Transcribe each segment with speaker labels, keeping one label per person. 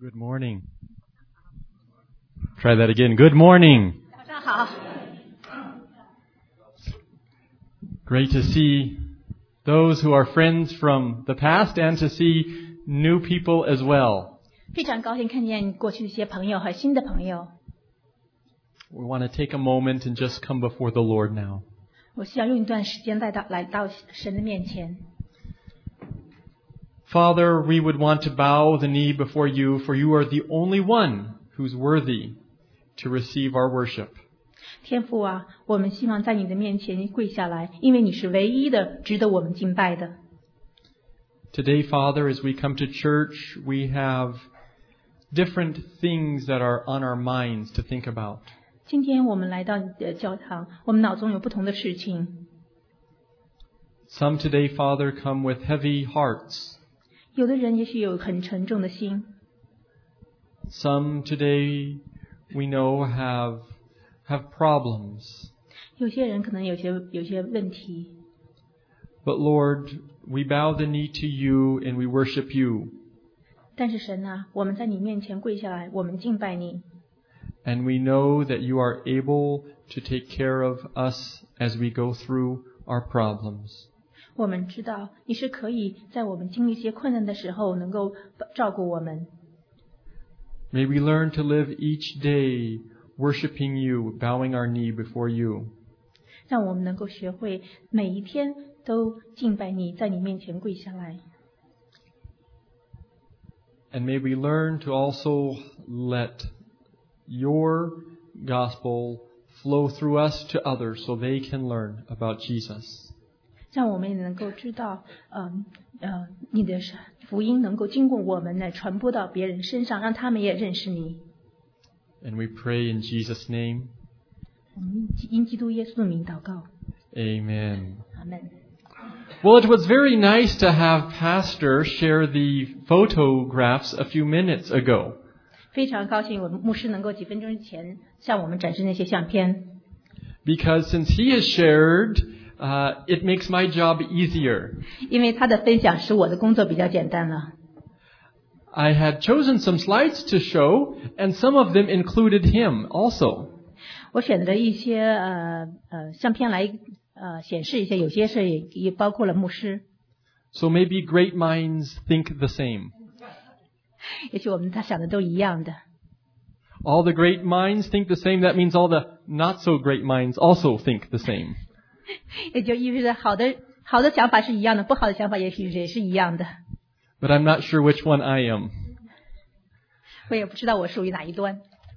Speaker 1: Good morning. Try that again. Good morning.
Speaker 2: 早上好。
Speaker 1: Great to see those who are friends from the past and to see new people as well.
Speaker 2: 非常高兴看见过去的一些朋友和新的朋友。
Speaker 1: We want to take a moment and just come before the Lord now.
Speaker 2: 我需要用一段时间来到神的面前。
Speaker 1: Father, we would want to bow the knee before you, for you are the only one who's worthy to receive our worship.
Speaker 2: 天父啊，我们希望在你的面前跪下来，因为你是唯一的值得我们敬拜的。
Speaker 1: Today, Father, as we come to church, we have different things that are on our minds to think about.
Speaker 2: 今天我们来到你的教堂，我们脑中有不同的事情。
Speaker 1: Some today, Father, come with heavy hearts.
Speaker 2: 有的人也许有很沉重的心，
Speaker 1: Some today, we know, have problems.
Speaker 2: 有些人可能有些问题。
Speaker 1: But Lord, we bow the knee to you and we worship you.
Speaker 2: 但是神啊，我们在你面前跪下来，我们敬拜你。
Speaker 1: And we know that you are able to take care of us as we go through our problems.
Speaker 2: 我们知道你是可以在我们经历一些困难的时候能够照顾我们。
Speaker 1: May we learn to live each day worshiping you, bowing our knee before you.
Speaker 2: 让我们能够学会每一天都敬拜你，在你面前跪下来。
Speaker 1: And may we learn to also let your gospel flow through us to others so they can learn about Jesus.
Speaker 2: 让我们也能够知道，你的福音能够经过我们来传播到别人身上，让他们也认识你。
Speaker 1: And we pray in Jesus' name.
Speaker 2: 我们因基督耶稣的名祷告，
Speaker 1: Amen.
Speaker 2: 阿门。
Speaker 1: Well, it was very nice to have Pastor share the photographs a few minutes ago.
Speaker 2: 非常高兴，我们牧师能够几分钟前向我们展示那些相片，
Speaker 1: Because since he has shared, it makes my job easier.
Speaker 2: 因为他的分享使我的工作比较简单了。
Speaker 1: I had chosen some slides to show, and some of them included him also.
Speaker 2: 我选择一些相片来显示一些，有些是也包括了牧师。
Speaker 1: So maybe great minds think the same.
Speaker 2: 也许我们他想的都一样的。
Speaker 1: All the great minds think the same. That means all the not so great minds also think the same.
Speaker 2: 也就意味着好的想法是一样的，不好的想法也许也是一样的。
Speaker 1: But I'm not sure which one I am.
Speaker 2: 我也不知道我属于哪一端。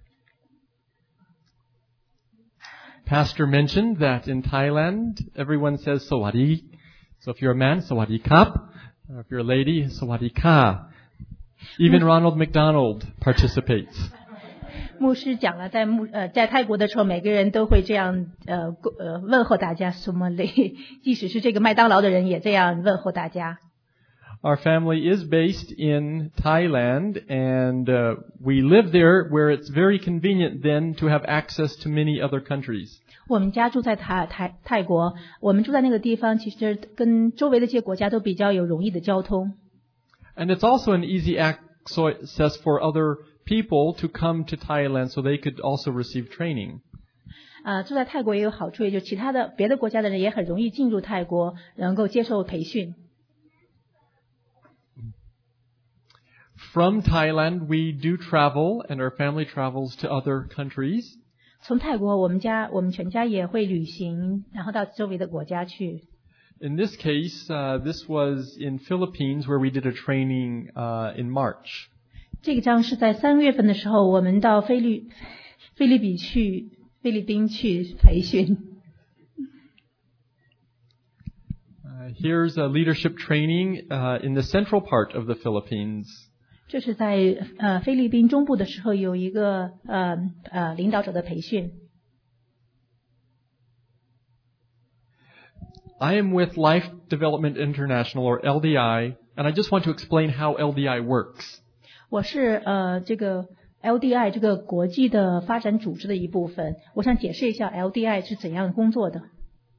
Speaker 1: Pastor mentioned that in Thailand, everyone says sawadi. So if you're a man, sawadi kap. If you're a lady, sawadi ka. Even Ronald McDonald participates.
Speaker 2: 牧师讲了，在泰国的时候，每个人都会这样问候大家什么嘞？即使是这个麦当劳的人也这样问候大家。
Speaker 1: Our family is based in Thailand, and we live there where it's very convenient then to have access to many other countries.
Speaker 2: 我们家住在泰国，我们住在那个地方，其实跟周围的这些国家都比较有容易的交通。
Speaker 1: And it's also an easy access for other people to come to Thailand so they could also receive training.
Speaker 2: 住在泰国也有好处，也就其他的别的国家的人也很容易进入泰国，能够接受培训。
Speaker 1: From Thailand, we do travel, and our family travels to other countries.
Speaker 2: 从泰国，我们全家也会旅行，然后到周围的国家去。
Speaker 1: In this case, this was in Philippines where we did a training in March.
Speaker 2: 这个章是在3月份的时候，我们到菲律宾去培训。
Speaker 1: Here's a leadership training in the central part of the Philippines.
Speaker 2: 这是在菲律宾中部的时候有一个领导者的培训。
Speaker 1: I am with Life Development International, or LDI, and I just want to explain how LDI works.
Speaker 2: 我是这个 LDI 这个国际的发展组织的一部分，我想解释一下 LDI 是怎样工作的。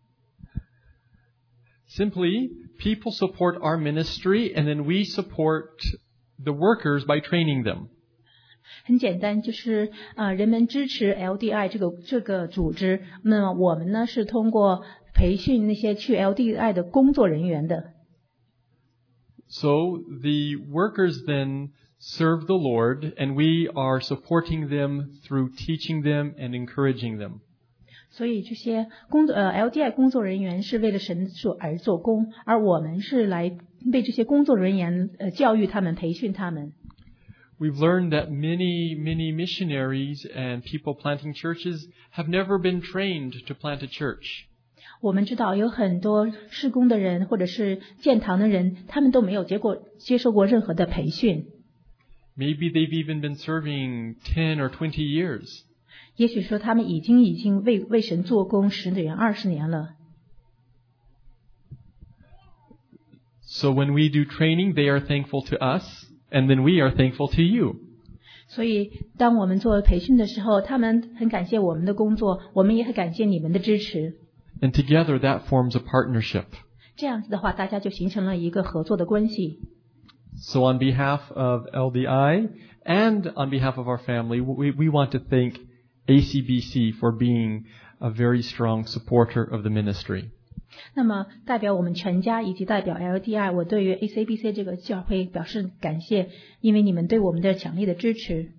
Speaker 1: Simply, people support our ministry, and then we support the workers by training them.
Speaker 2: 很简单，就是人们支持 LDI 这个组织，那么我们呢是通过培训那些去 LDI 的工作人员的。
Speaker 1: So the workers then serve the Lord, and we are supporting them through teaching them and encouraging them.
Speaker 2: 所以这些LDI 工作人员是为了神而做工，而我们是来为这些工作人员教育他们、培训他们。
Speaker 1: We've learned that many missionaries and people planting churches have never been trained to plant a church.
Speaker 2: 我们知道有很多事工的人或者是建堂的人，他们都没有接受过任何的培训。
Speaker 1: Maybe they've even been serving 10 or 20 years.
Speaker 2: 也许说他们已经为神做工10年、20年了。
Speaker 1: So when we do training, they are thankful to us, and then we are thankful to you.
Speaker 2: 所以当我们做培训的时候，他们很感谢我们的工作，我们也很感谢你们的支持。
Speaker 1: And together that forms a partnership.
Speaker 2: 这样子的话，大家就形成了一个合作的关系。
Speaker 1: So on behalf of LDI and on behalf of our family, we want to thank ACBC for being a very strong supporter of the ministry.
Speaker 2: 那么代表我们全家以及代表 LDI， 我对于 ACBC 这个教会表示感谢，因为你们对我们的强力的支持。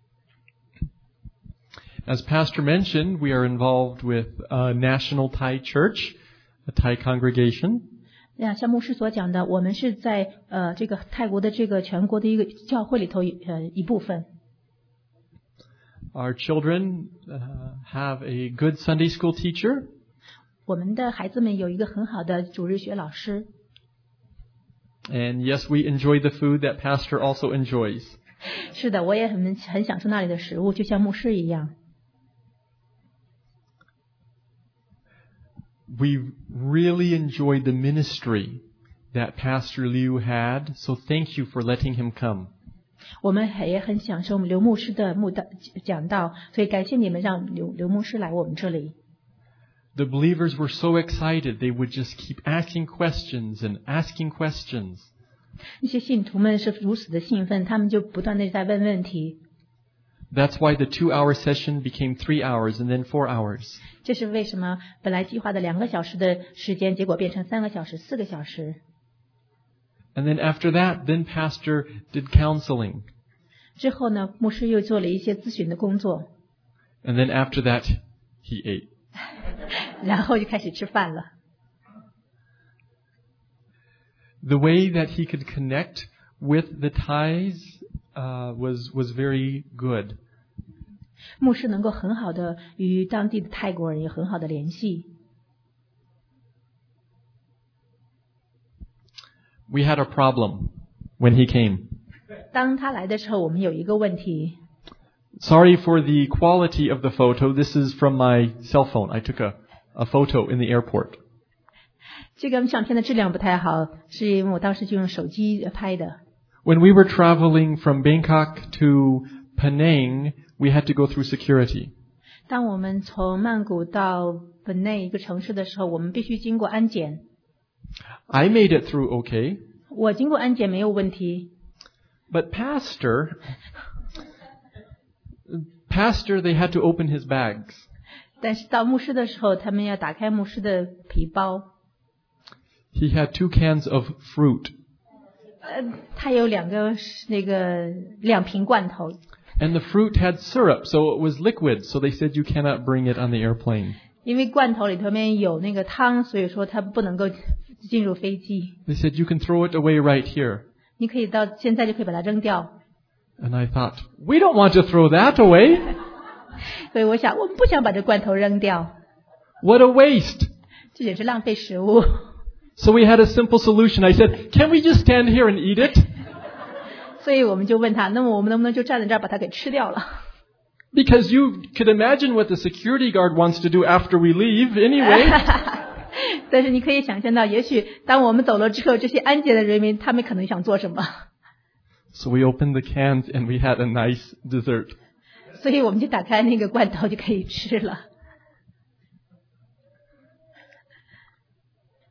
Speaker 1: As Pastor mentioned, we are involved with a National Thai Church, a Thai congregation.
Speaker 2: 像牧师所讲的，我们是在这个泰国的这个全国的一个教会里头一部分。
Speaker 1: Our children have a good Sunday school teacher.
Speaker 2: 我们的孩子们有一个很好的主日学老师。
Speaker 1: And yes, we enjoy the food that Pastor also enjoys.
Speaker 2: 是的，我也很享受那里的食物，就像牧师一样。
Speaker 1: We really enjoyed the ministry that Pastor Liu had, so thank you for letting him come.
Speaker 2: 我们也很享受我们刘牧师的讲道，所以感谢你们让刘牧师来我们这里。
Speaker 1: The believers were so excited, they would just keep asking questions and asking questions.
Speaker 2: 那些信徒们是如此的兴奋，他们就不断的在问问题。
Speaker 1: That's why the 2-hour session became 3 hours and then 4 hours.
Speaker 2: 这是为什么本来计划的2个小时的时间，结果变成3个小时、4个小时。
Speaker 1: And then after that, then Pastor did counseling.
Speaker 2: 之后呢，牧师又做了一些咨询的工作。
Speaker 1: And then after that, he ate.
Speaker 2: 然后就开始吃饭了。
Speaker 1: The way that he could connect with the Thais was very good.
Speaker 2: 牧师能够很好的与当地的泰国人有很好的联系。
Speaker 1: We had a problem when he came.
Speaker 2: 当他来的时候，我们有一个问题。
Speaker 1: Sorry for the quality of the photo. This is from my cell phone. I took a photo in the airport.
Speaker 2: 这个相片的质量不太好，是因为我当时就用手机拍的。
Speaker 1: When we were traveling from Bangkok to Penang, we had to go through security.
Speaker 2: 当我们从曼谷到本内一个城市的时候，我们必须经过安检。
Speaker 1: I made it through okay.
Speaker 2: 我经过安检没有问题。
Speaker 1: But Pastor, they had to open his bags.
Speaker 2: 但是到牧师的时候，他们要打开牧师的皮包。
Speaker 1: He had 2 cans of fruit.
Speaker 2: 他有2瓶罐头。
Speaker 1: And the fruit had syrup, so it was liquid. So they said you cannot bring it on the airplane.
Speaker 2: 因为罐头里头面有那个汤，所以说它不能够进入飞机。
Speaker 1: They said you can throw it away right here.
Speaker 2: 你可以到现在就可以把它扔掉。
Speaker 1: And I thought, we don't want to throw that away.
Speaker 2: 所以我想，我们不想把这罐头扔掉。
Speaker 1: What a waste.
Speaker 2: 这也是浪费食物。
Speaker 1: So we had a simple solution. I said, can we just stand here and eat it?
Speaker 2: 所以我们就问他，那么我们能不能就站在这儿把它给吃掉了？
Speaker 1: Because you could imagine what the security guard wants to do after we leave anyway.
Speaker 2: 但是你可以想象到，也许当我们走了之后，这些安检的人民他们可能想做什么。
Speaker 1: So we opened the cans and we had a nice dessert.
Speaker 2: 所以我们就打开那个罐头就可以吃了。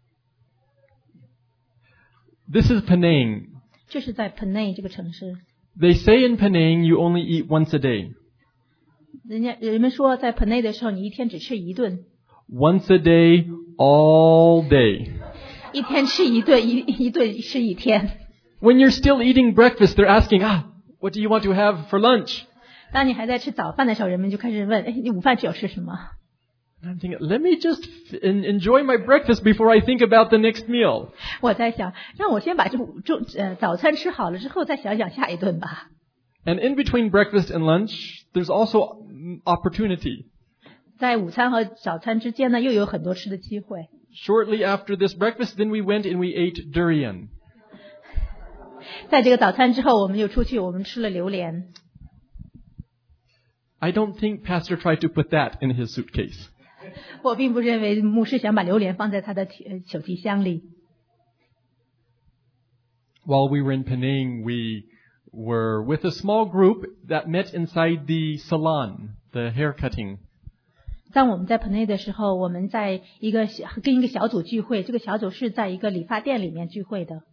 Speaker 1: This is Penang.
Speaker 2: 这是在 Penang 这个城市。
Speaker 1: They say in Penang you only eat once a day.
Speaker 2: 人们说在盆内的时候，你一天只吃一顿，
Speaker 1: Once a day, all day.
Speaker 2: 一天吃一顿，一顿吃一天。
Speaker 1: When you're still eating breakfast, they're asking, what do you want to have for lunch?
Speaker 2: 当你还在吃早饭的时候，人们就开始问：哎，你午饭只有吃什么？
Speaker 1: I'm thinking, let me just enjoy my breakfast before I think about the next meal.
Speaker 2: 我在想，让我先把早餐吃好了之后，再想想下一顿吧。
Speaker 1: And in between breakfast and lunch, there's also opportunity.
Speaker 2: 在午餐和早餐之间呢，又有很多吃的机会。
Speaker 1: Shortly after this breakfast, then we went and we ate durian.
Speaker 2: 在这个早餐之后，我们又出去，我们吃了榴莲。
Speaker 1: I don't think Pastor tried to put that in his suitcase.
Speaker 2: 我并不认为牧师想把榴莲放在他的手提箱里。
Speaker 1: While we were in Penang, we were with a small group that met inside the salon, the hair cutting.
Speaker 2: 当我们在盆内的时候，我们在跟一个小组聚会，这个小组是在一个理发店里面聚会的。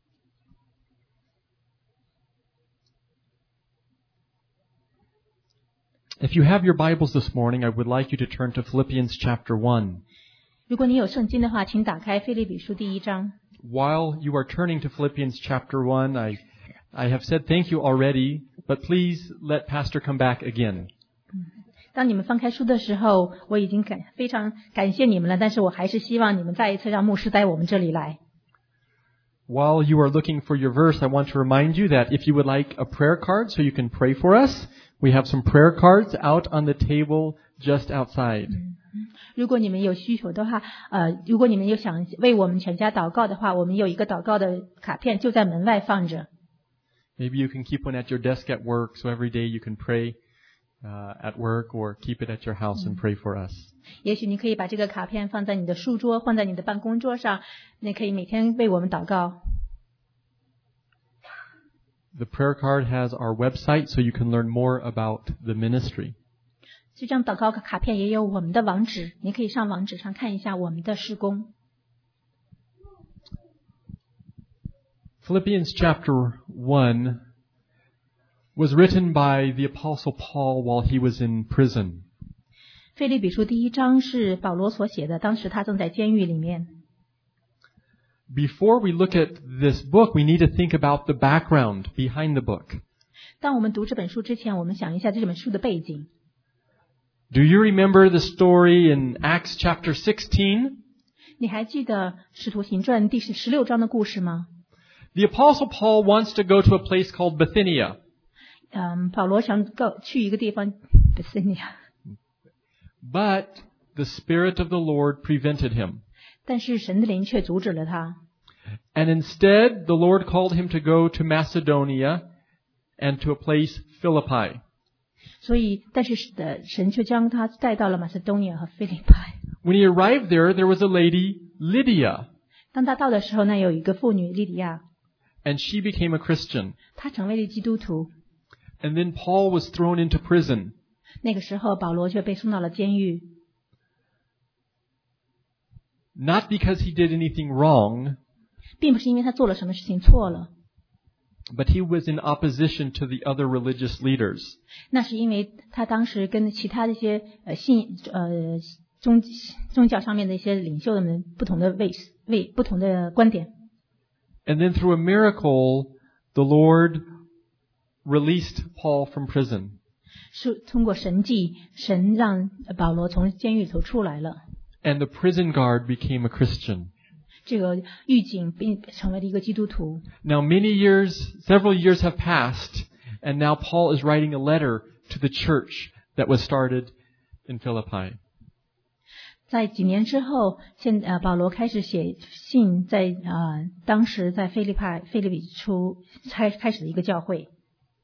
Speaker 1: If you have your Bibles this morning, I would like you to turn to Philippians chapter 1.
Speaker 2: 如果你有圣经的话，请打开腓立比书第1章。
Speaker 1: While you are turning to Philippians chapter 1, I have said thank you already, but please let Pastor come back again.
Speaker 2: 当你们翻开书的时候，我已经非常感谢你们了，但是我还是希望你们再一次让牧师带我们这里来。
Speaker 1: While you are looking for your verse, I want to remind you that if you would like a prayer card so you can pray for us, we have some prayer cards out on the table just outside.
Speaker 2: 如果你们有需求的话，如果你们有想为我们全家祷告的话，我们有一个祷告的卡片就在门外放着。
Speaker 1: Maybe you can keep one at your desk at work, so every day you can pray at work, or keep it at your house and pray for us.
Speaker 2: 也许你可以把这个卡片放在你的书桌，放在你的办公桌上，你可以每天为我们祷告。
Speaker 1: The prayer card has our website, so you can learn more about the ministry.
Speaker 2: 这张祷告卡片也有我们的网址，你可以上网址上看一下我们的事工。
Speaker 1: Philippians chapter 1 was written by the Apostle Paul while he was in prison.
Speaker 2: 腓立比书第1章是保罗所写的，当时他正在监狱里面。
Speaker 1: Before we look at this book, we need to think about the background behind the book.
Speaker 2: 当我们读这本书之前，我们想一下这本书的背景。
Speaker 1: Do you remember the story in Acts chapter 16?
Speaker 2: 你还记得《使徒行传》第16章的故事吗？
Speaker 1: The Apostle Paul wants to go to a place called Bithynia.
Speaker 2: 保罗想去一个地方 Bithynia，
Speaker 1: But the Spirit of the Lord prevented him.
Speaker 2: 但是神的灵却阻止了他。
Speaker 1: And instead, the Lord called him to go to Macedonia and to a place Philippi.
Speaker 2: 所以，但是神却将他带到了马其顿和腓立拜。
Speaker 1: When he arrived there, there was a lady, Lydia,
Speaker 2: 当他到的时候呢，有一个妇女利迪亚，
Speaker 1: and she became a Christian.
Speaker 2: 她成为了基督徒。
Speaker 1: And then Paul was thrown into prison.
Speaker 2: 那个时候，保罗却被送到了监狱，
Speaker 1: Not because he did anything wrong,
Speaker 2: 并不是因为他做了什么事情错了，
Speaker 1: but he was in opposition to the other religious leaders.
Speaker 2: 那是因为他当时跟其他的一些宗教上面的一些领袖们不同的不同的观点。
Speaker 1: And then through a miracle, the Lord released Paul from prison.
Speaker 2: 是通过神迹，神让保罗从监狱里头出来了。
Speaker 1: And the prison guard became a Christian.
Speaker 2: 这个狱警并成为了一个基督徒。
Speaker 1: Now several years have passed, and now Paul is writing a letter to the church that was started in Philippi.
Speaker 2: 在几年之后，保罗开始写信，在当时在腓立比开始的一个教会。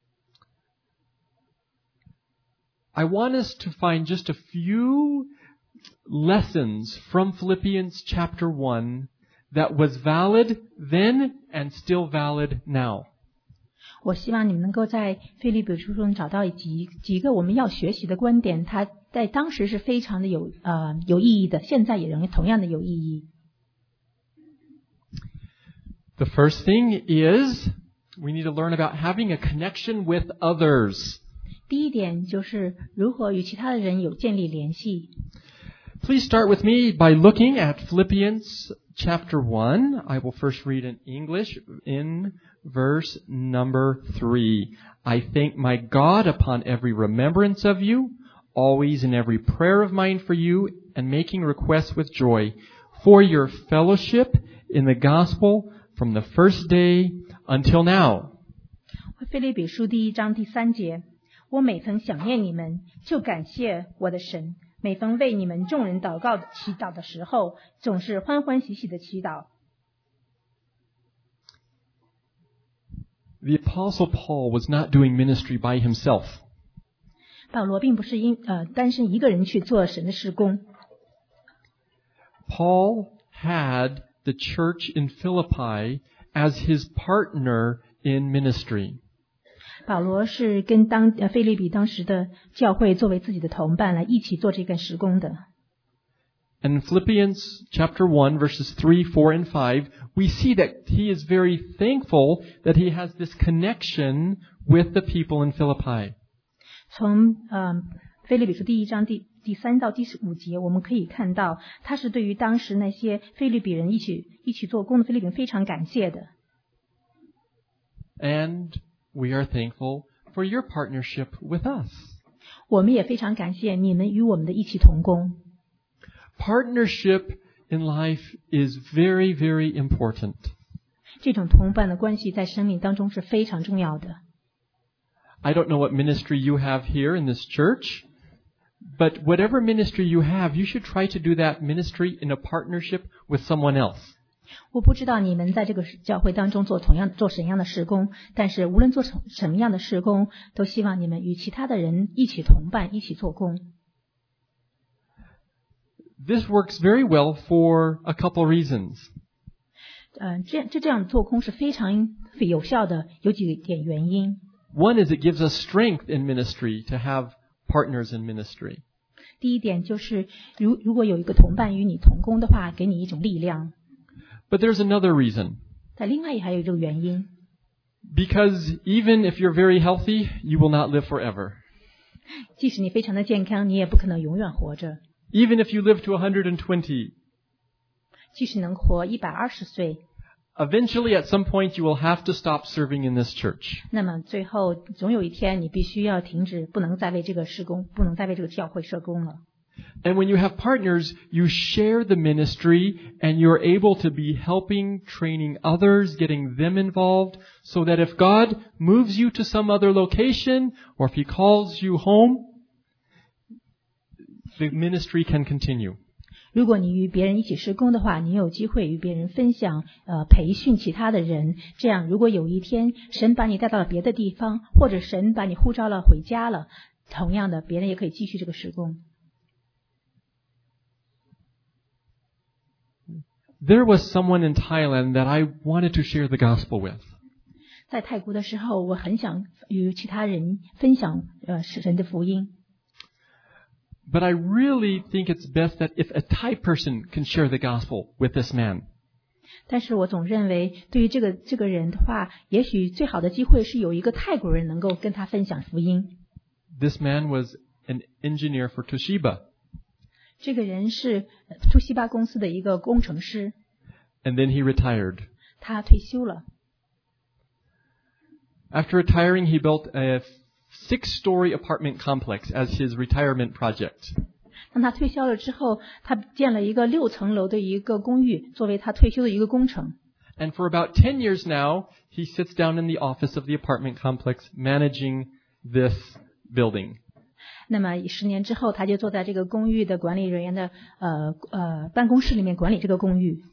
Speaker 1: I want us to find just a few lessons from Philippians chapter 1 that was valid then and still valid now.
Speaker 2: 我希望你们能够在腓立比书中找到几个我们要学习的观点，它在当时是非常的有意义的，现在也仍然同样的有意义。
Speaker 1: The first thing is we need to learn about having a connection with others.
Speaker 2: 第一点就是如何与其他的人有建立联系。
Speaker 1: Please start with me by looking at Philippians chapter 1. I will first read in English in verse number 3. I thank my God upon every remembrance of you, always in every prayer of mine for you, and making requests with joy, for your fellowship in the gospel from the first day until now.
Speaker 2: 腓立比书第1章第3节，我每曾想念你们，就感谢我的神。每逢为你们众人祷告祈祷的时候，总是欢欢喜喜的祈祷。
Speaker 1: The Apostle Paul was not doing ministry by himself.
Speaker 2: 保罗并不是单身一个人去做神的事工。
Speaker 1: Paul had the church in Philippi as his partner in ministry.
Speaker 2: 保罗是跟腓立比当时的教会作为自己的同伴来一起做这个事工的。
Speaker 1: And in Philippians chapter 1 verses 3, 4, and 5, we see that he is very thankful that he has this connection with the people in Philippi.
Speaker 2: 从腓立比书第1章第3到第5节，我们可以看到他是对于当时那些腓立比人一起做工的腓立比人非常感谢的。
Speaker 1: And we are thankful for your partnership with us.
Speaker 2: 我们也非常感谢你们与我们的一起同工。
Speaker 1: Partnership in life is very, very important.
Speaker 2: 这种同伴的关系在生命当中是非常重要的。
Speaker 1: I don't know what ministry you have here in this church, but whatever ministry you have, you should try to do that ministry in a partnership with someone else.
Speaker 2: 我不知道你们在这个教会当中做什么样的事工，但是无论做什么样的事工，都希望你们与其他的人一起同伴，一起做工。
Speaker 1: This works very well for a couple reasons.
Speaker 2: 这样做工是非常有效的，有几点原因。
Speaker 1: One is it gives us strength in ministry to have partners in ministry.
Speaker 2: 第一点就是如果有一个同伴与你同工的话，给你一种力量。
Speaker 1: But there's another reason.
Speaker 2: 但另外还有这个原因。
Speaker 1: Because even if you're very healthy, you will not live forever.
Speaker 2: 即使你非常的健康，你也不可能永远活着。
Speaker 1: Even if you live to 120,
Speaker 2: 即使能活120岁。
Speaker 1: Eventually, at some point, you will have to stop serving in this church.
Speaker 2: 那么最后，总有一天，你必须要停止，不能再为这个事工，不能再为这个教会社工了。
Speaker 1: And when you have partners, you share the ministry, and you're able to be helping, training others, getting them involved, so that if God moves you to some other location, or if He calls you home, the ministry can continue.
Speaker 2: 如果你与别人一起事工的话，你有机会与别人分享，培训其他的人。这样，如果有一天神把你带到了别的地方，或者神把你呼召了回家了，同样的，别人也可以继续这个事工。
Speaker 1: There was someone in Thailand that I wanted to share the gospel with.
Speaker 2: 在泰国的时候，我很想与其他人分享神的福音。
Speaker 1: But I really think it's best that if a Thai person can share the gospel with this man.
Speaker 2: 但是我总认为，对于这个人的话，也许最好的机会是有一个泰国人能够跟他分享福音。
Speaker 1: This man was an engineer for Toshiba.
Speaker 2: 这个人是图西巴公司的一个工程师。
Speaker 1: And then he retired.
Speaker 2: 他退休了。
Speaker 1: After retiring, he built a 6-story apartment complex as his retirement project.
Speaker 2: 当他退休了之后，他建了一个6层楼的一个公寓，作为他退休的一个工程。
Speaker 1: And for about 10 years now, he sits down in the office of the apartment complex managing this building.
Speaker 2: 那么10年之后，他就坐在这个公寓的管理人员的办公室里面管理这个公寓。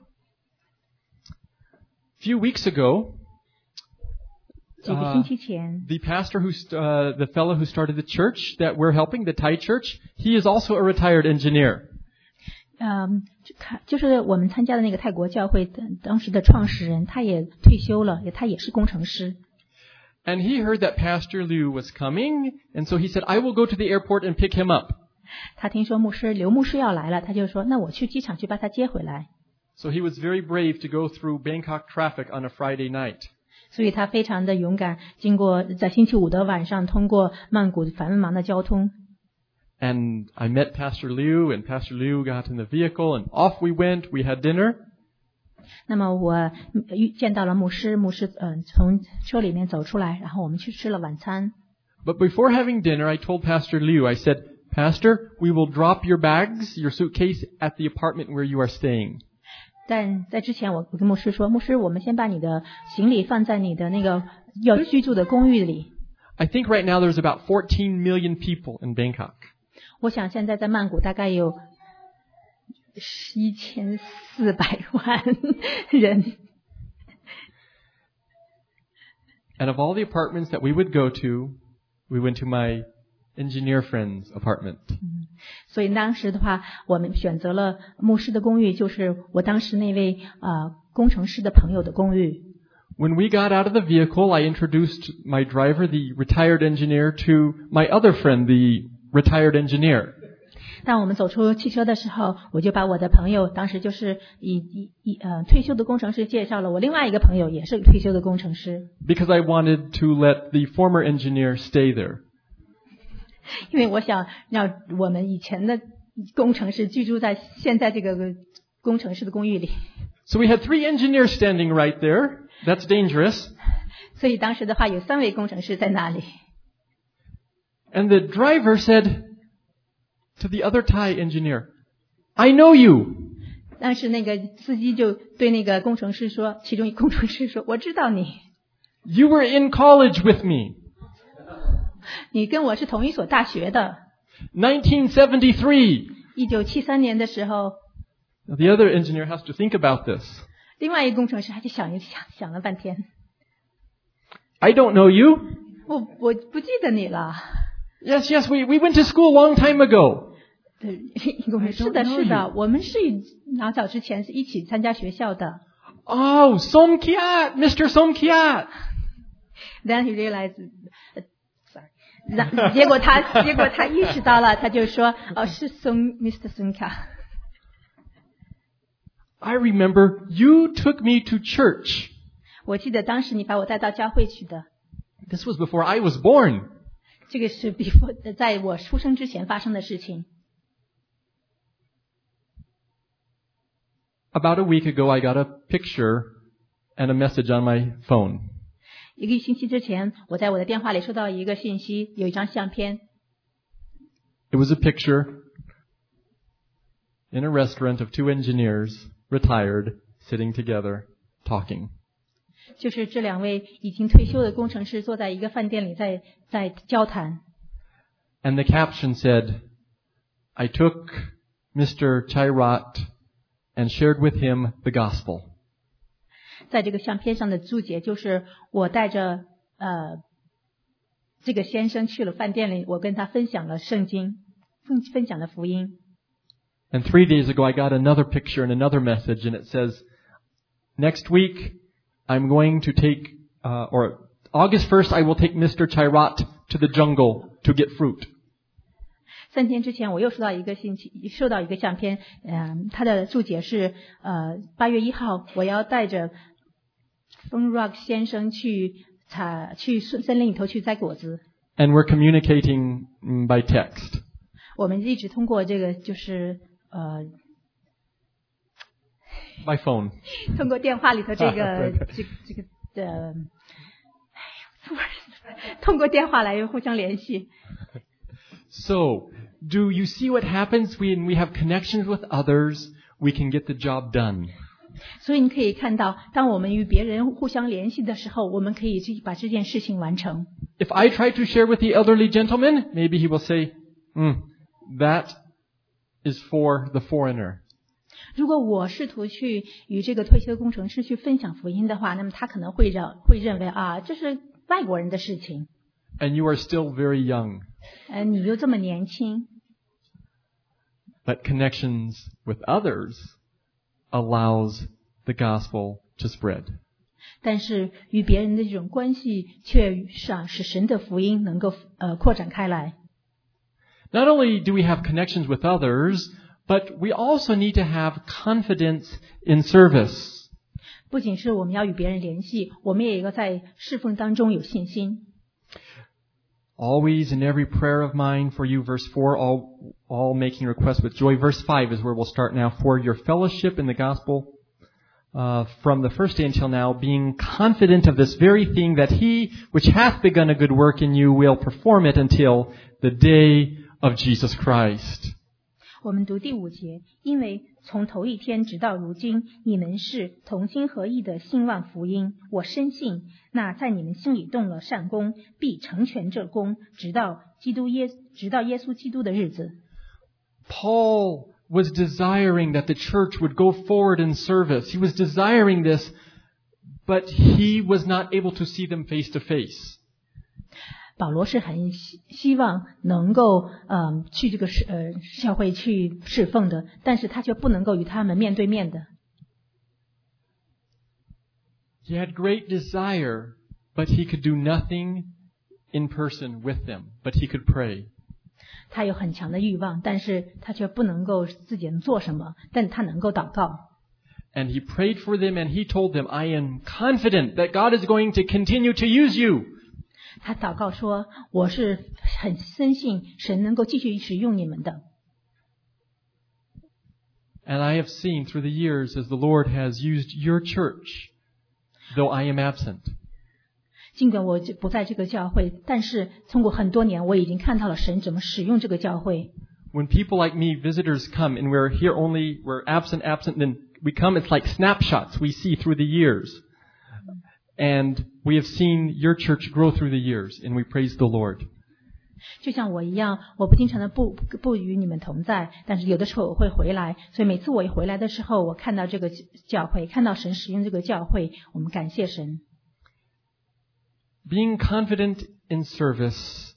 Speaker 1: A few weeks ago,
Speaker 2: 几个星期前
Speaker 1: the pastor the fellow who started the church that we're helping, the Thai church, he is also a retired engineer.
Speaker 2: 就是我们参加的那个泰国教会当时的创始人，他也退休了，他也是工程师。
Speaker 1: And he heard that Pastor Liu was coming, and so he said, I will go to the airport and pick him up.
Speaker 2: 他听说刘牧师要来了，他就说，那我去机场去把他接回来。
Speaker 1: So he was very brave to go through Bangkok traffic on a Friday night.
Speaker 2: 所以他非常的勇敢，经过在星期五的晚上，通过曼谷繁忙的交通。
Speaker 1: And I met Pastor Liu, and Pastor Liu got in the vehicle, and off we went. We had dinner.
Speaker 2: 那么我见到了牧师从车里面走出来，然后我们去吃了晚餐。
Speaker 1: But before having dinner, I told Pastor Liu, I said, Pastor, we will drop your bags, your suitcase, at the apartment where you are staying.
Speaker 2: 但在之前我跟牧师说，牧师，我们先把你的行李放在你的那个要居住的公寓里。
Speaker 1: I think right now there's about 14 million people in Bangkok.
Speaker 2: 我想现在在曼谷大概有1400万人。
Speaker 1: And of all the apartments that we would go to, we went to my engineer friend's apartment.
Speaker 2: 所以当时的话，我们选择了牧师的公寓，就是我当时那位工程师的朋友的公寓。
Speaker 1: When we got out of the vehicle, I introduced my driver, the retired engineer, to my other friend, the retired engineer.
Speaker 2: 当我们走出汽车的时候，我就把我的朋友，当时就是退休的工程师介绍了我另外一个朋友，也是退休的工程师。
Speaker 1: Because I wanted to let the former engineer stay there.
Speaker 2: 因为我想让我们以前的工程师居住在现在这个工程师的公寓里。
Speaker 1: So we had 3 engineers standing right there. That's dangerous.
Speaker 2: 所以当时的话有3位工程师在那里。
Speaker 1: And the driver said to the other Thai engineer, I know you.
Speaker 2: 当时那个司机就对那个工程师说，其中一工程师说，我知道你。
Speaker 1: You were in college with me.
Speaker 2: 你跟我是同一所大学的。
Speaker 1: 1973.
Speaker 2: 1973年的时候。
Speaker 1: Now the other engineer has to think about this.
Speaker 2: 另外一个工程师还是想了半天。
Speaker 1: I don't know you.
Speaker 2: 我不记得你了。
Speaker 1: Yes, we went to school a long time ago.
Speaker 2: 对，是的，我们是老早之前是一起参加学校的。
Speaker 1: Oh, Som Kiat, Mr. Som Kiat.
Speaker 2: Then he realized, sorry. 结果他意识到了，他就说，哦，是Mr. Som Kiat。
Speaker 1: I remember you took me to church.
Speaker 2: 我记得当时你把我带到教会去的。
Speaker 1: This was before I was born.
Speaker 2: 这个是在我出生之前发生的事情。
Speaker 1: About a week ago, I got a picture and a message on my phone.
Speaker 2: 1个星期之前，我在我的电话里收到一个信息，有一张相片。
Speaker 1: It was a picture in a restaurant of 2 engineers, retired, sitting together, talking.
Speaker 2: 就是这2位已经退休的工程师坐在一个饭店里在交谈。
Speaker 1: And the caption said, I took Mr. Chairat and shared with him the gospel.
Speaker 2: 在这个相片上的注解就是我带着这个先生去了饭店里，我跟他分享了圣经，分享了福音。
Speaker 1: And 3 days ago, I got another picture and another message, and it says, next week, I'm going to take, or August 1st, I will take Mr. Chairat to the jungle to get fruit.
Speaker 2: 3天之前，我又收到一个相片，它的注解是8月1号，我要带着风 Rock 先生去森林里头去摘果子。
Speaker 1: And we're communicating by text.
Speaker 2: 我们一直通过这个就是
Speaker 1: by phone.
Speaker 2: 通过电话里头这个通过电话来互相联系。
Speaker 1: So, do you see what happens when we have connections with others? We can get the job done.
Speaker 2: 所以你可以看到，当我们与别人互相联系的时候，我们可以去把这件事情完成。
Speaker 1: If I try to share with the elderly gentleman, maybe he will say, that is for the foreigner.
Speaker 2: 如果我试图去与这个退休工程师去分享福音的话，那么他可能会认为这是外国人的事情。
Speaker 1: And you are still very young.
Speaker 2: 你又这么年轻。
Speaker 1: But connections with others allows the gospel to spread.
Speaker 2: 但是与别人的这种关系却使神的福音能够扩展开来。
Speaker 1: Not only do we have connections with others, but we also need to have confidence in service.
Speaker 2: 不仅是我们要与别人联系，我们也要在侍奉当中有信心。
Speaker 1: Always in every prayer of mine for you, verse 4, all making requests with joy. Verse 5 is where we'll start now. For your fellowship in the gospel from the first day until now, being confident of this very thing, that he which hath begun a good work in you will perform it until the day of Jesus Christ.
Speaker 2: 我们读第5节，因为从头一天直到如今，你们是同心合意的兴旺福音。我深信，那在你们心里动了善功，必成全这功，直到耶稣基督的日子。
Speaker 1: Paul was desiring that the church would go forward in service. He was desiring this, but he was not able to see them face to face.
Speaker 2: 保罗是很希望能够去这个教会去侍奉的，但是他却不能够与他们面对面的。
Speaker 1: He had great desire, but he could do nothing in person with them, but he could pray.
Speaker 2: 他有很强的欲望，但是他却不能够自己能做什么，但他能够祷告。
Speaker 1: And he prayed for them and he told them, I am confident that God is going to continue to use you.
Speaker 2: 他祷告说，我是很深信神能够继续使用你们的。
Speaker 1: And I have seen through the years as the Lord has used your church, though I am absent.
Speaker 2: 尽管我不在这个教会，但是通过很多年，我已经看到了神怎么使用这个教会。
Speaker 1: When people like me, visitors come and we're here only, we're absent, then we come, it's like snapshots we see through the years. And we have seen your church grow through the years, and we praise the Lord.
Speaker 2: 就像我一样，我不经常的不与你们同在，但是有的时候我会回来，所以每次我一回来的时候，我看到这个教会，看到神使用这个教会，我们感谢神。
Speaker 1: Being confident in service.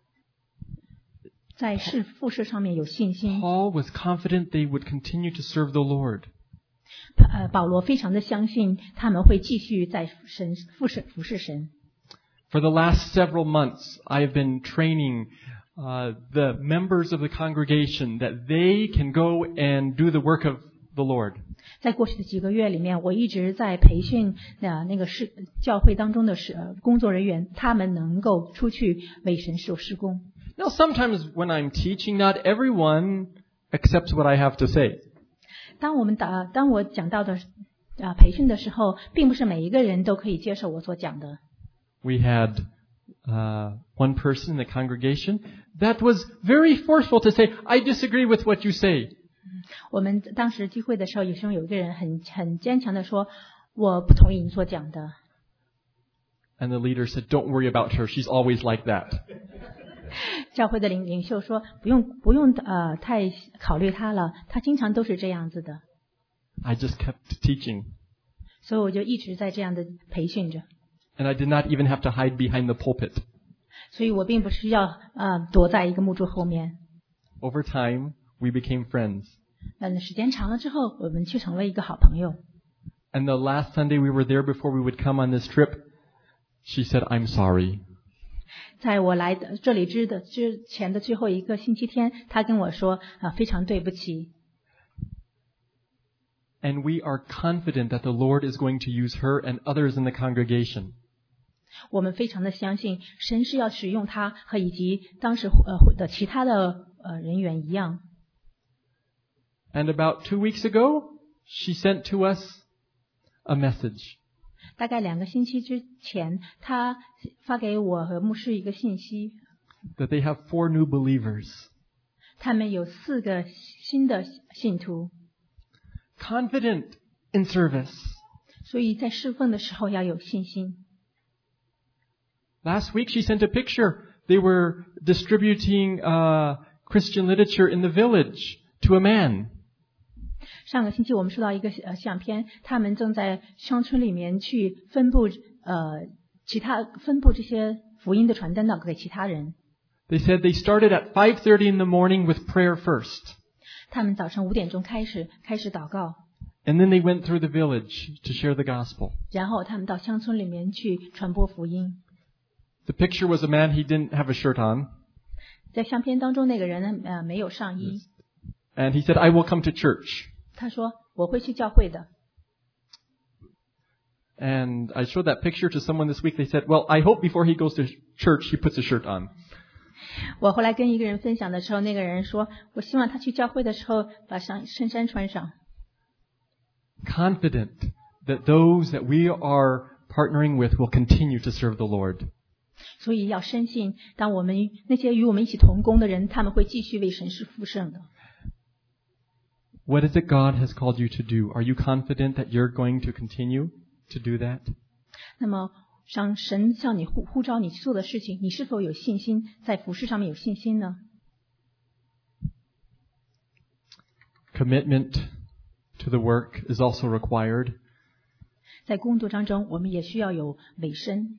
Speaker 2: 在服事上面有信心。
Speaker 1: Paul was confident they would continue to serve the Lord.
Speaker 2: 保罗非常的相信他们会继续在服事神。
Speaker 1: For the last several months, I have been training the members of the congregation that they can go and do the work of the Lord.
Speaker 2: 在过去的几个月里面，我一直在培训那个教会当中的工作人员，他们能够出去为神做事工。
Speaker 1: Now, sometimes when I'm teaching, not everyone accepts what I have to say.
Speaker 2: 当我讲到的培训的时候，并不是每一个人都可以接受我所讲的。
Speaker 1: We had one person in the congregation that was very forceful to say, I disagree with what you say.
Speaker 2: 我们当时聚会的时候，有时候有一个人很坚强的说，我不同意你所讲的。
Speaker 1: And the leader said, don't worry about her. She's always like that.
Speaker 2: 教会的领袖说，不用太考虑他了，他经常都是这样子的。
Speaker 1: I just kept teaching.
Speaker 2: 所以我就一直在这样的培训着。
Speaker 1: And I did not even have to hide behind the pulpit.
Speaker 2: 所以我并不需要躲在一个木柱后面。
Speaker 1: Over time, we became friends.
Speaker 2: 时间长了之后，我们却成了一个好朋友。
Speaker 1: And the last Sunday we were there before we would come on this trip, she said, I'm sorry.
Speaker 2: 在我来这里之前的最后一个星期天，她跟我说非常对不起。
Speaker 1: And we are confident that the Lord is going to use her and others in the congregation.
Speaker 2: 我们非常的相信神是要使用她和以及当时的其他的人员一样。
Speaker 1: And about 2 weeks ago, she sent to us a message.
Speaker 2: 大概2个星期之前，她发给我和牧师一个信息。
Speaker 1: That they have 4 new believers.
Speaker 2: 他们有4个新的信徒。
Speaker 1: Confident in service.
Speaker 2: 所以在侍奉的时候要有信心。
Speaker 1: Last week she sent a picture. They were distributing Christian literature in the village to a man.
Speaker 2: 上个星期我们收到一个相片，他们正在乡村里面去分布这些福音的传单给其他人。
Speaker 1: They said they started at 5:30 in the morning with prayer first.
Speaker 2: 他们早上5点钟开始祷告。
Speaker 1: And then they went through the village to share the gospel.
Speaker 2: 然后他们到乡村里面去传播福音。
Speaker 1: The picture was a man, he didn't have a shirt on.
Speaker 2: 在相片当中那个人没有上衣。
Speaker 1: And he said, I will come to church.
Speaker 2: 他说我会去教会的。
Speaker 1: And I showed that picture to someone this week. They said, well, I hope before he goes to church, he puts a shirt on.
Speaker 2: 我后来跟一个人分享的时候，那个人说，我希望他去教会的时候把衬衫穿上。
Speaker 1: Confident that those that we are partnering with will continue to serve the Lord.
Speaker 2: 所以要深信，当我们那些与我们一起同工的人，他们会继续为神是复圣的。
Speaker 1: What is it God has called you to do? Are you confident that you're going to continue to do that?
Speaker 2: 那么，让神向你呼召你去做的事情，你是否有信心，在服事上面有信心呢？
Speaker 1: Commitment to the work is also required.
Speaker 2: 在工作当中，我们也需要有委身。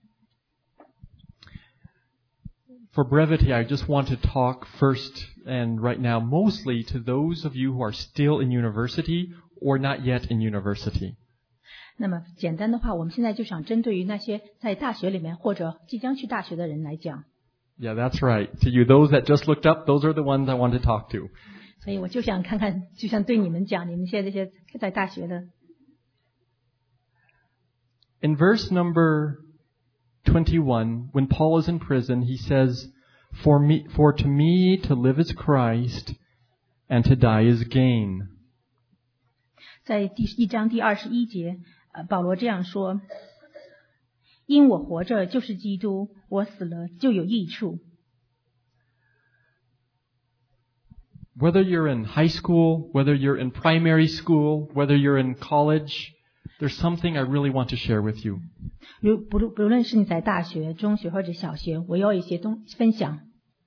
Speaker 1: For brevity, I just want to talk first and right now mostly to those of you who are still in university or not yet in university.
Speaker 2: 那么简单的话，我们现在就想针对于那些在大学里面或者即将去大学的人来讲。
Speaker 1: Yeah, that's right. To you, those that just looked up, those are the ones I want to talk to.
Speaker 2: 所以我就想看看，就想对你们讲，你们现在这些在大学的。
Speaker 1: In verse number 21, when Paul is in prison, he says, For to me to live is Christ, and to die is gain.
Speaker 2: 在第1章第21节，保罗这样说：因我活着就是基督，我死了就有益处。
Speaker 1: Whether you're in high school, whether you're in primary school, whether you're in college, there's something I really want to share with you.
Speaker 2: 不论是你在大学、中学或者小学，我有一些分享。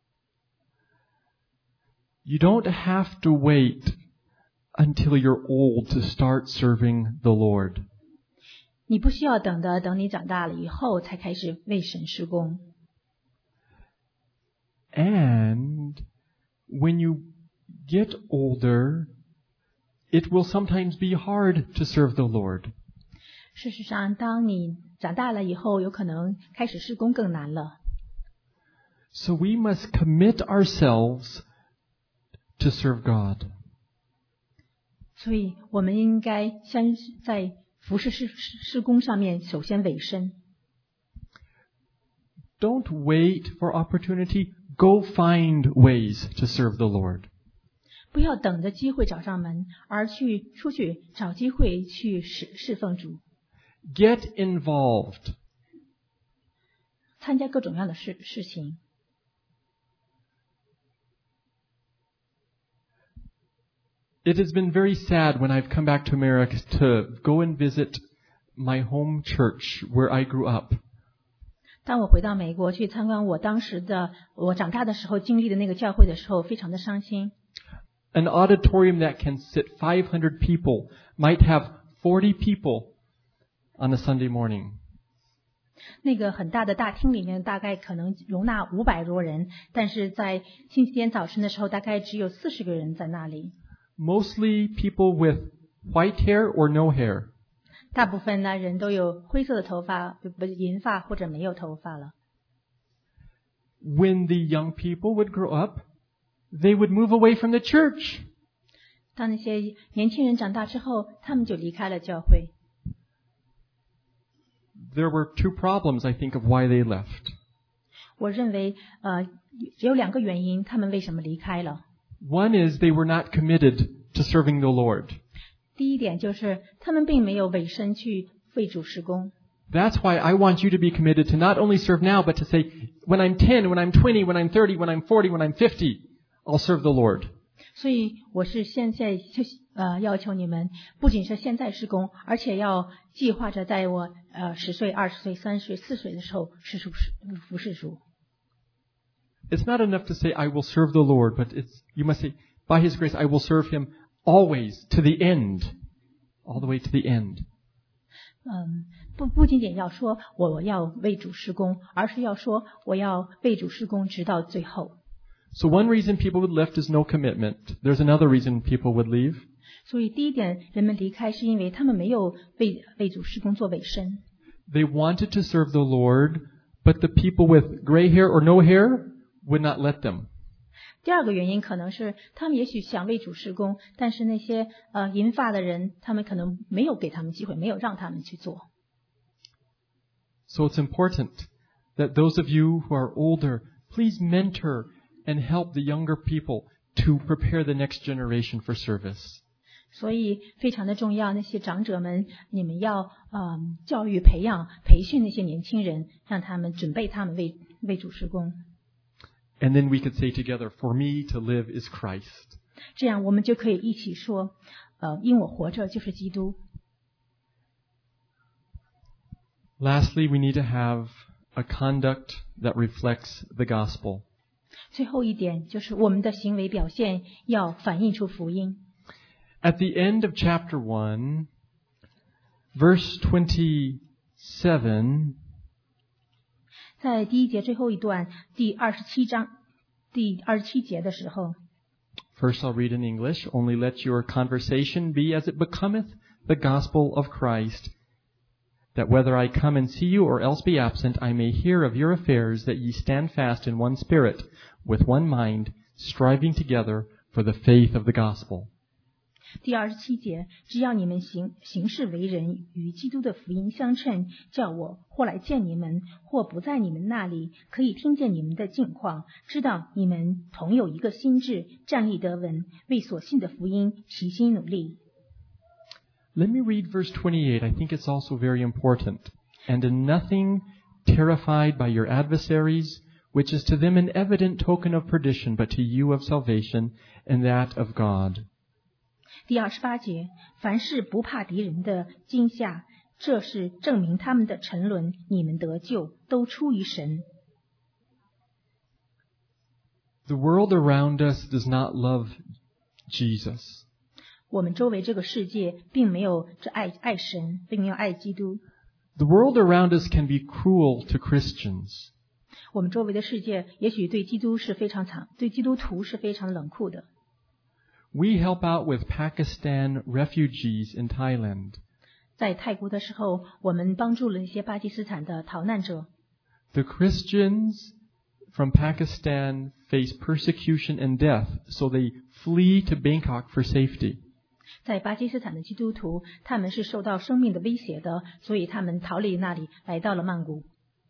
Speaker 1: You don't have to wait until you're old to start serving the Lord.
Speaker 2: 你不需要等你长大了以后才开始为神事工。
Speaker 1: And when you get older, it will sometimes be hard to serve the Lord.
Speaker 2: 事实上，当你长大了以后，有可能开始事工更难了。
Speaker 1: So we must commit ourselves to serve God.
Speaker 2: 所以我们应该先在服事事工上面首先委身。
Speaker 1: Don't wait for opportunity. Go find ways to serve the Lord.
Speaker 2: 不要等着机会找上门，而出去找机会去侍奉主。
Speaker 1: Get involved.
Speaker 2: 参加各种各样的事情。
Speaker 1: It has been very sad when I've come back to America to go and visit my home church where I grew up.
Speaker 2: 当我回到美国去参观我长大的时候经历的那个教会的时候，非常的伤心。
Speaker 1: An auditorium that can sit 500 people might have 40 people on a Sunday morning.
Speaker 2: 那个很大的大厅里面大概可能容纳500多人，但是在星期天早晨的时候大概只有40个人在那里。
Speaker 1: Mostly people with white hair or no hair.
Speaker 2: 大部分的人都有灰色的头发，银发或者没有头发了。
Speaker 1: When the young people would grow up, they would move away from the church.
Speaker 2: 当那些年轻人长大之后，他们就离开了教会。
Speaker 1: There were two problems, I think, of why they left.
Speaker 2: 我认为有2个原因，他们为什么离开了。
Speaker 1: One is they were not committed to serving the Lord.
Speaker 2: 第一点就是他们并没有委身去为主事工。
Speaker 1: That's why I want you to be committed to not only serve now, but to say, when I'm 10, when I'm 20, when I'm 30, when I'm 40, when I'm 50, I'll serve the Lord.
Speaker 2: 所以我是现在要求你们，不仅是现在事工，而且要计划着在我10岁、20岁、30岁、40岁的时候服侍主。
Speaker 1: It's not enough to say, I will serve the Lord, but you must say, by His grace, I will serve Him always to the end, all the way to the end.
Speaker 2: 不仅仅要说我要为主事工，而是要说我要为主事工直到最后。
Speaker 1: So one reason people would leave is no commitment. There's another reason people would leave.
Speaker 2: 所以第一点，人们离开是因为他们没有为主事工做委身。
Speaker 1: They wanted to serve the Lord, but the people with gray hair or no hair would not let them.
Speaker 2: 第二个原因可能是他们也许想为主事工，但是那些银发的人，他们可能没有给他们机会，没有让他们去做。
Speaker 1: So it's important that those of you who are older, please mentor and help the younger people to prepare the next generation for service.
Speaker 2: 所以非常的重要，那些长者们，你们要教育、培养、培训那些年轻人，让他们准备他们为主事工。
Speaker 1: And then we could say together, for me to live is Christ.
Speaker 2: 这样我们就可以一起说，因我活着就是基督。
Speaker 1: Lastly, we need to have a conduct that reflects the gospel.
Speaker 2: 最后一点就是我们的行为表现要反映出福音。
Speaker 1: At the end of chapter 1, verse 27,
Speaker 2: 在第一节最后一段，第27章第27节的时候，
Speaker 1: first I'll read in English, only let your conversation be as it becometh the gospel of Christ, that whether I come and see you or else be absent, I may hear of your affairs, that ye stand fast in one spirit, with one mind, striving together for the faith of the gospel.
Speaker 2: 第27节，只要你们行事为人与基督的福音相称，叫我或来见你们，或不在你们那里，可以听见你们的境况，知道你们同有一个心志，站立得稳，为所信的福音齐心努力。
Speaker 1: Let me read verse 28. I think it's also very important. And in nothing terrified by your adversaries, which is to them an evident token of perdition, but to you of salvation, and that of God.
Speaker 2: 第28节，凡事不怕敌人的惊吓，这是证明他们的沉沦，你们得救，都出于神。
Speaker 1: The world around us does not love Jesus.
Speaker 2: 我们周围这个世界并没有爱神，并没有爱基督。
Speaker 1: The world around us can be cruel to Christians.
Speaker 2: 我们周围的世界也许对基督徒是非常冷酷的。
Speaker 1: We help out with Pakistan refugees in Thailand.
Speaker 2: 在泰国的时候，我们帮助了那些巴基斯坦的逃难者。
Speaker 1: The Christians from Pakistan face persecution and death, so they flee to Bangkok for safety.
Speaker 2: 在巴基斯坦的基督徒，他们是受到生命的威胁的，所以他们逃离那里，来到了曼谷。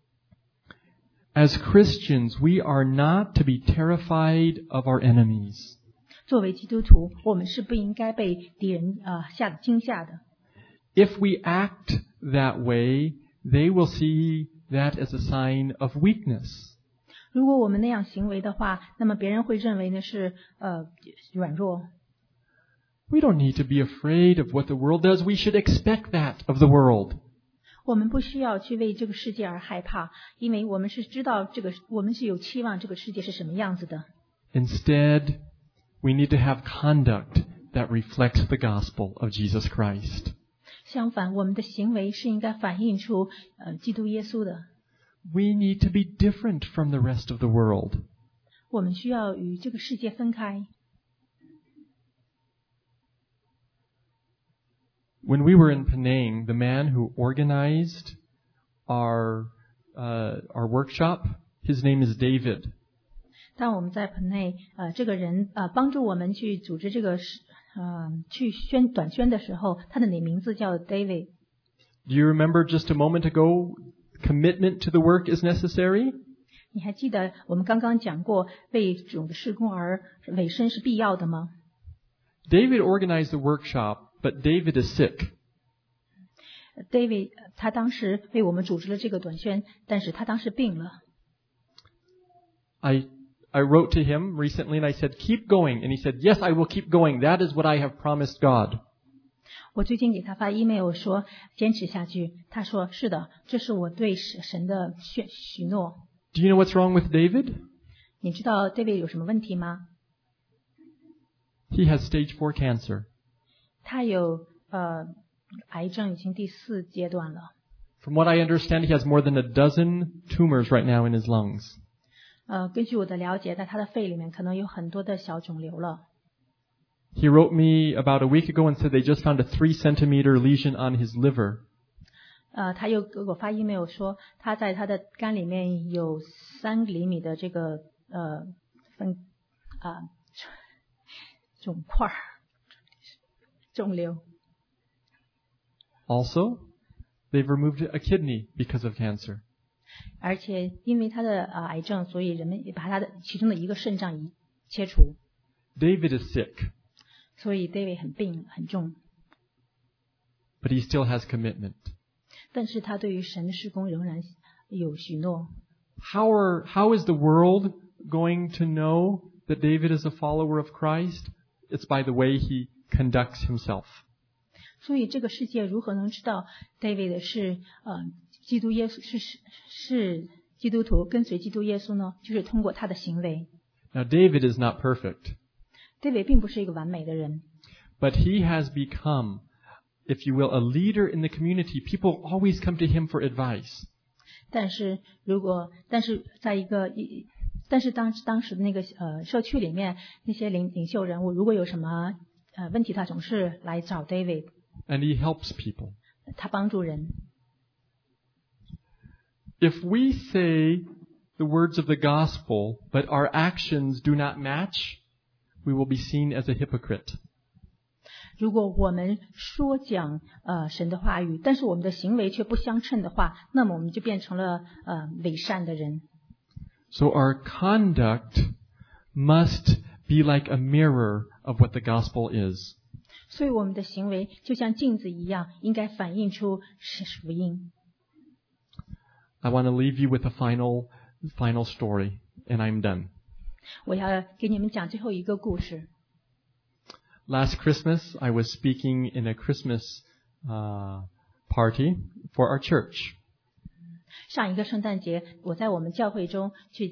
Speaker 1: As Christians, we are not to be terrified of our enemies.
Speaker 2: 作为基督徒，我们是不应该被敌人惊吓的。
Speaker 1: If we act that way, they will see that as a sign of weakness.
Speaker 2: 如果我们那样行为的话，那么别人会认为那是软弱。
Speaker 1: We don't need to be afraid of what the world does. We should expect that of the world.
Speaker 2: 我们不需要去为这个世界而害怕，因为我们是知道我们是有期望这个世界是什么样子的。
Speaker 1: Instead, we need to have conduct that reflects the gospel of Jesus Christ.
Speaker 2: 相反，我们的行为是应该反映出基督耶稣的。
Speaker 1: We need to be different from the rest of the world.
Speaker 2: 我们需要与这个世界分开。
Speaker 1: When we were in Penang, the man who organized our workshop, his name is David.
Speaker 2: 当我们在盆内，这个人帮助我们去组织这个去短宣的时候，他的名字叫 David。
Speaker 1: Do you remember just a moment ago, commitment to the work is necessary?
Speaker 2: 你还记得我们刚刚讲过为主的事工而委身是必要的吗？
Speaker 1: David organized the workshop, but David is sick.
Speaker 2: David 他当时为我们组织了这个短宣，但是他当时病了。
Speaker 1: I wrote to him recently and I said, keep going. And he said, yes, I will keep going. That is what I have promised God.
Speaker 2: 我最近给他发 email 说坚持下去，他说是的，这是我对神的许诺。
Speaker 1: Do you know what's wrong with David?
Speaker 2: 你知道 David 有什么问题吗？
Speaker 1: He has stage 4 cancer.
Speaker 2: 他有癌症已经第4阶段了。
Speaker 1: From what I understand, he has more than a dozen tumors right now in his lungs.
Speaker 2: 根据我的了解，在他的肺里面可能有很多的小肿瘤了。
Speaker 1: He wrote me about a week ago and said they just found a 3-centimeter lesion on his liver.
Speaker 2: 他又给我发 email 说，他在他的肝里面有3厘米的这个肿瘤。
Speaker 1: Also, they've removed a kidney because of cancer.
Speaker 2: 而且因为他的癌症，所以人们也把他的其中的一个肾脏切除。
Speaker 1: David is sick,
Speaker 2: 所以 David 很重，
Speaker 1: but he still has commitment.
Speaker 2: 但是他对于神的事工仍然有许诺。
Speaker 1: How is the world going to know that David is a follower of Christ? It's by the way he conducts himself.
Speaker 2: 所以这个世界如何能知道 David 是基督耶稣是基督徒跟随基督耶稣呢？就是通过他的行为。
Speaker 1: Now David is not perfect,
Speaker 2: David 并不是一个完美的人，
Speaker 1: but he has become, if you will, a leader in the community. People always come to him for advice.
Speaker 2: 但是当时的那个社区里面那些领袖人物，如果有什么问题，他总是来找 David，
Speaker 1: And he helps people.
Speaker 2: 他帮助人。
Speaker 1: If we say the words of the gospel, but our actions do not match, we will be seen as a hypocrite.
Speaker 2: 如果我们说讲神的话语，但是我们的行为却不相称的话，那么我们就变成了伪善的人。
Speaker 1: So our conduct must be like a mirror of what the gospel is.
Speaker 2: 所以我们的行为就像镜子一样，应该反映出是福音。
Speaker 1: I want to leave you with a final story, and I'm done.
Speaker 2: 我要给你们讲最后一个故事。
Speaker 1: Last Christmas, I was speaking in a Christmas party for our church.
Speaker 2: 上一个圣诞节，我在我们教会中去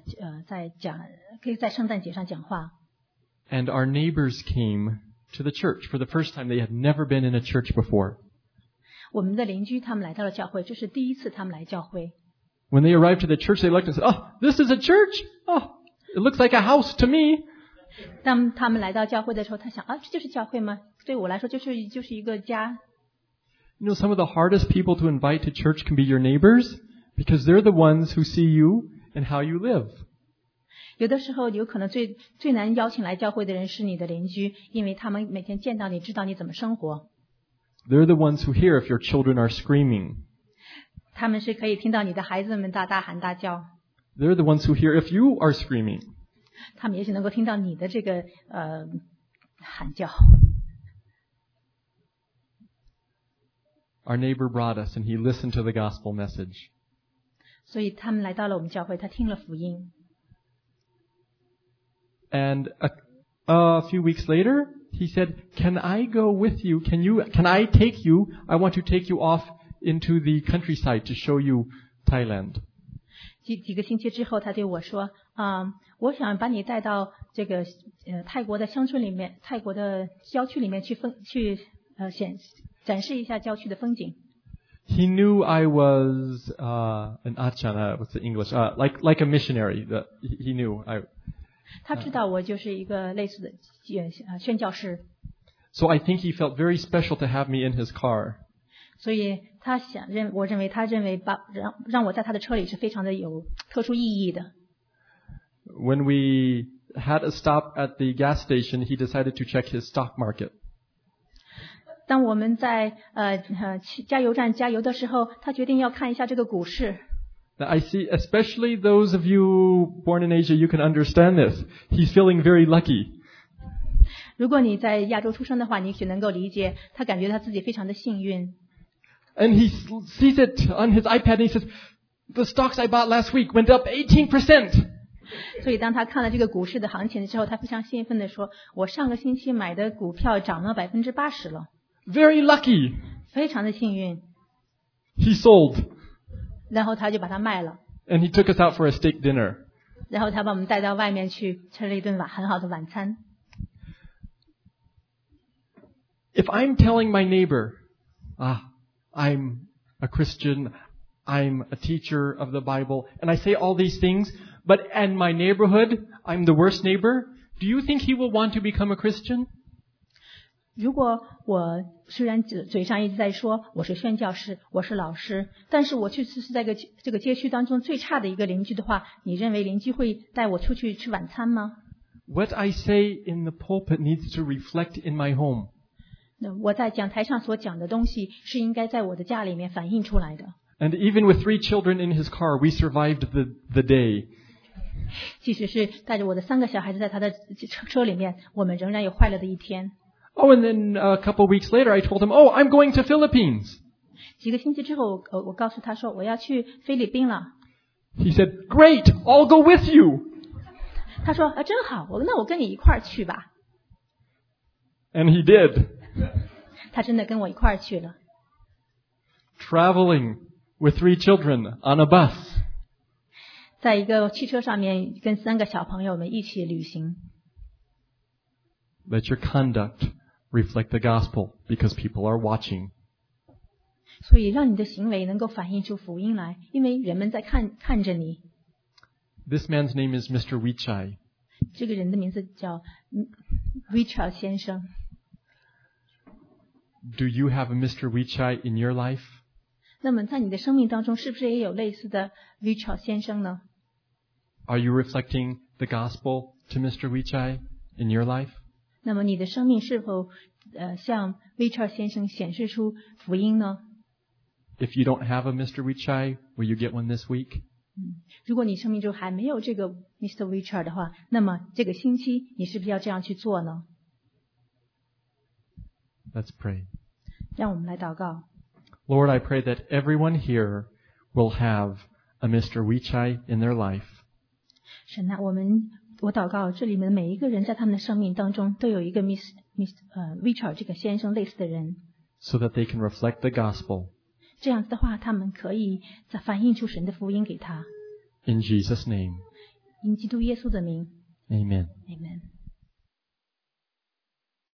Speaker 2: 在圣诞节上讲话。
Speaker 1: And our neighbors came to the church for the first time. They had never been in a church before.
Speaker 2: 我们的邻居他们来到了教会，这是第一次他们来教会。
Speaker 1: When they arrived to the church, they looked and said, "Oh, this is a church? Oh, it looks like a house to me."
Speaker 2: 当他们来到教会的时候，他想这就是教会吗？对我来说就是一个家。
Speaker 1: You know, some of the hardest people to invite to church can be your neighbors because they're the ones who see you and how you live.
Speaker 2: 有的时候有可能最难邀请来教会的人是你的邻居，因为他们每天见到你，知道你怎么生活。
Speaker 1: They're the ones who hear if your children are screaming.
Speaker 2: 他们是可以听到你的孩子们大喊大叫。
Speaker 1: They're the ones who hear if you are screaming.
Speaker 2: 他们也许能够听到你的这个喊叫。
Speaker 1: Our neighbor brought us and he listened to the gospel message.
Speaker 2: 所以他们来到了我们教会，他听了福音。
Speaker 1: And a few weeks later, he said, "Can I go with you? Can I take you? I want to take you off into the countryside to show you Thailand."
Speaker 2: 几个星期之后，他对我说：“我想把你带到这个泰国的乡村里面，泰国的郊区里面去展示一下郊区的风景。”
Speaker 1: He knew I was an achana. What's the English? Like a missionary. He knew I.
Speaker 2: 他知道我就是一个类似的宣教士，
Speaker 1: So I think he felt very special to have me in his car.
Speaker 2: 所以他认为让我在他的车里是非常的有特殊意义的。
Speaker 1: When we had a stop at the gas station, he decided to check his stock market.
Speaker 2: 当我们在加油站加油的时候，他决定要看一下这个股市。
Speaker 1: Now I see, especially those of you born in Asia, you can understand this. He's feeling very lucky.
Speaker 2: 如果你在亚洲出生的话，你许能够理解，他感觉他自己非常的幸运。
Speaker 1: And he sees it on his iPad and he says, "The stocks I bought last week went up 18%.
Speaker 2: 所以当他看了这个股市的行情的时候，他非常兴奋地说：“我上个星期买的股票涨了80%了，
Speaker 1: Very lucky."
Speaker 2: 非常的幸运。
Speaker 1: He sold.
Speaker 2: 然后他就把它卖了，
Speaker 1: And he took us out for a steak dinner.
Speaker 2: 然后他把我们带到外面去吃了一顿很好的晚餐。
Speaker 1: If I'm telling my neighbor, I'm a Christian, I'm a teacher of the Bible, and I say all these things, but in my neighborhood, I'm the worst neighbor, do you think he will want to become a Christian?
Speaker 2: 如果我虽然嘴上一直在说我是宣教士，我是老师，但是我却是在这个街区当中最差的一个邻居的话，你认为邻居会带我出去吃晚餐吗？
Speaker 1: What I say in the pulpit needs to reflect in my home.
Speaker 2: 那我在讲台上所讲的东西是应该在我的家里面反映出来的。
Speaker 1: And even with 3 children in his car, we survived the day.
Speaker 2: 即使是带着我的3个小孩子在他的车里面，我们仍然有快乐的一天。
Speaker 1: Oh, and then a couple weeks later, I told him, "Oh, I'm going to Philippines."
Speaker 2: 几个星期之后，我告诉他说我要去菲律宾了。
Speaker 1: He said, "Great, I'll go with you."
Speaker 2: 他说真好，那我跟你一块儿去吧。
Speaker 1: And he did.
Speaker 2: 他真的跟我一块儿去了。
Speaker 1: Traveling with 3 children on a bus.
Speaker 2: 在一个汽车上面跟3个小朋友们一起旅行。
Speaker 1: Let your conduct reflect the gospel because people are watching.
Speaker 2: 所以让你的行为能够反映出福音来，因为人们在看着你。
Speaker 1: This man's name is Mr. Wichai.
Speaker 2: 这个人的名字叫 Richard 先生。
Speaker 1: Do you have a Mr. Wichai in your life?
Speaker 2: 那么在你的生命当中，是不是也有类似的 Richard 先生呢？
Speaker 1: Are you reflecting the gospel to Mr. Wichai in your life?
Speaker 2: 那么你的生命是否向 Richard 先生显示出福音呢？
Speaker 1: If you don't have a Mr. Wichai, will you get one this week?
Speaker 2: 如果你生命中还没有这个 Mr. Richard 的话，那么这个星期你是不是要这样去做呢？
Speaker 1: Let's pray.
Speaker 2: 让我们来祷告。
Speaker 1: Lord, I pray that everyone here will have a Mr. Wichai in their life.
Speaker 2: 神啊，我祷告，这里面的每一个人在他们的生命当中都有一个 Richard 这个先生类似的人，
Speaker 1: so that they can reflect the gospel.
Speaker 2: 这样子的话，他们可以再反映出神的福音给他。
Speaker 1: In Jesus' name,
Speaker 2: 因基督耶稣的名
Speaker 1: amen.
Speaker 2: ，Amen。